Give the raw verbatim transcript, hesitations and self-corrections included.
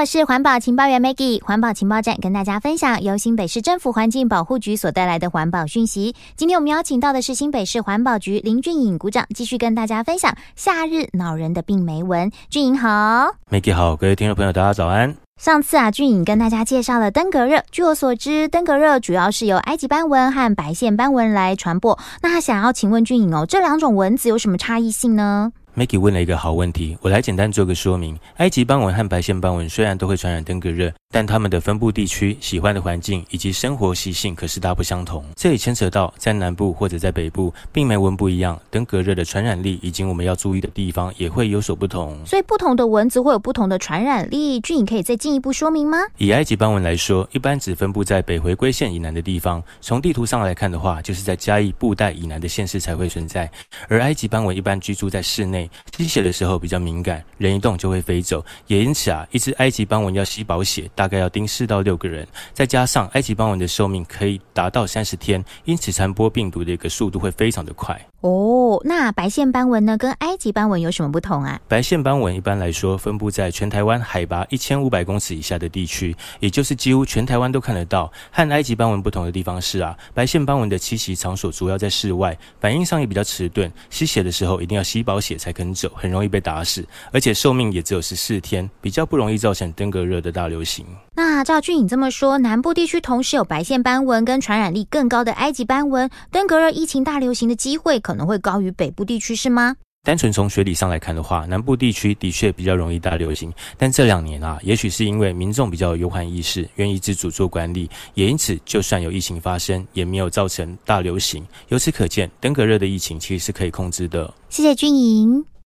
我是环保情报员 Maggie， 环保情报站跟大家分享由新北市政府环境保护局所带来的环保讯息。今天我们邀请到的是新北市环保局林俊颖股长，继续跟大家分享夏日恼人的病媒蚊。俊颖好。 Maggie 好，各位听众朋友大家早安。 上次啊，俊颖跟大家介绍了登革热。据我所知，登革热主要是由埃及斑蚊和白线斑蚊来传播。那想要请问俊颖哦，这两种蚊子有什么差异性呢 ？Maggie 问了一个好问题，我来简单做个说明。埃及斑蚊和白线斑蚊虽然都会传染登革热，但它们的分布地区、喜欢的环境以及生活习性可是大不相同。这里牵扯到在南部或者在北部，病媒蚊不一样，登革热的传染力以及我们要注意的地方也会有所不同。 所以不同的蚊子会有不同的传染力，俊颖可以再进一步说明吗？ 以埃及斑蚊来说，一般只分布在北回归线以南的地方。从地图上来看的话，就是在嘉义布袋以南的县市才会存在。而埃及斑蚊一般居住在室内，吸血的时候比较敏感，人一动就会飞走，也因此啊，一只埃及斑蚊要吸饱血，大概要叮四到六个人。再加上埃及斑蚊的寿命可以达到三十天，因此传播病毒的一个速度会非常的快。 哦，那白线斑蚊呢，跟埃及斑蚊有什么不同啊？ 白线斑蚊一般来说分布在全台湾海拔一千五百公尺以下的地区，也就是几乎全台湾都看得到。和埃及斑蚊不同的地方是啊，白线斑蚊的栖息场所主要在室外，反应上也比较迟钝，吸血的时候一定要吸饱血才肯走，很容易被打死，而且寿命也只有十四天，比较不容易造成登革热的大流行。 那照俊颖这么说，南部地区同时有白线斑蚊跟传染力更高的埃及斑蚊，登革热疫情大流行的机会可能会高于北部地区是吗？ 单纯从学理上来看的话，南部地区的确比较容易大流行，但这两年啊，也许是因为民众比较有忧患意识，愿意自主做管理，也因此就算有疫情发生，也没有造成大流行。由此可见，登革热的疫情其实是可以控制的。 谢谢俊颖。